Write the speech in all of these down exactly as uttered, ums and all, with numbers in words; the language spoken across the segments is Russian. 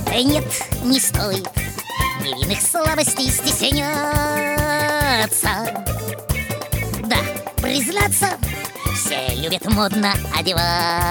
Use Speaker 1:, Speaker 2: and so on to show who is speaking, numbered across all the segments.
Speaker 1: Да нет, не стоит невинных слабостей стесняться. Да, признаться, все любят модно одеваться.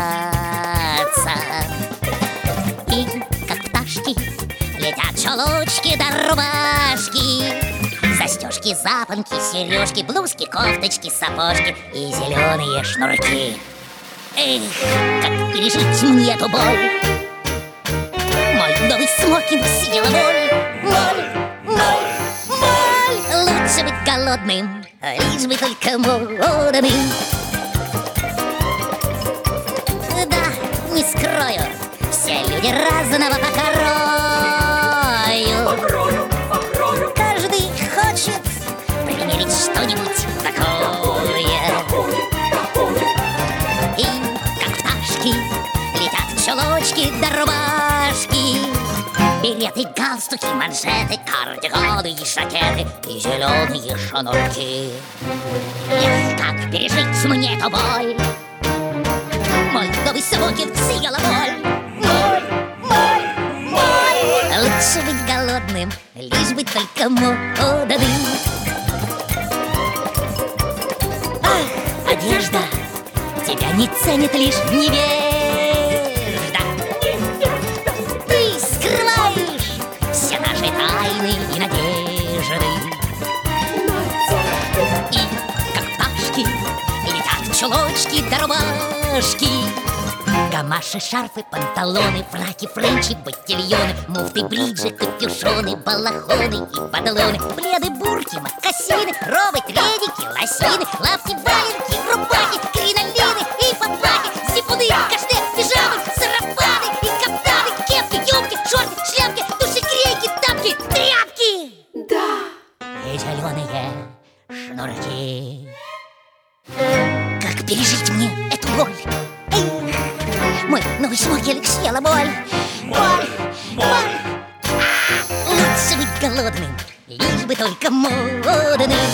Speaker 1: И как пташки летят чулочки да рубашки, застежки, запонки, сережки, блузки, кофточки, сапожки и зеленые шнурки. Эх, как пережить мне эту боль? Мой новый смокинг съела моль, моль, моль, моль. Лучше быть голодным, лишь бы только модным. Да, не скрою, все люди разного покрою.
Speaker 2: Покрою, покрою.
Speaker 1: Каждый хочет примерить что-нибудь такое. И как пташки летят чулочки да рубашки, береты, галстуки, манжеты, кардиганы и жакеты и зеленые шнурки. Эх, как пережить мне эту боль? Мой новый смокинг съела моль, моль, моль, моль. Лучше быть голодным, лишь бы только модным. Ах, одежда тебя не ценит лишь невежда. Ты скрываешь все наши тайны и надежды. И как пташки летят чулочки да рубашки, гамаши, шарфы, панталоны, фраки, френчи, ботильоны, муфты, бриджи, капюшоны, балахоны и падалоны, пледы, бурки, мокасины, робы, треники, лосины, лапти, валенки, рубахи, кринолины и папахи, зипуны, кашне, пижамы, сарафаны и каптаны, кепки, юбки, шорты, шляпки, душегрейки, тапки, тряпки.
Speaker 2: Да.
Speaker 1: И зеленые шнурки. Как пережить мне эту боль? Эй, мой новый смокинг съела боль. Боль, боль. Лучше быть голодным, лишь бы только модным.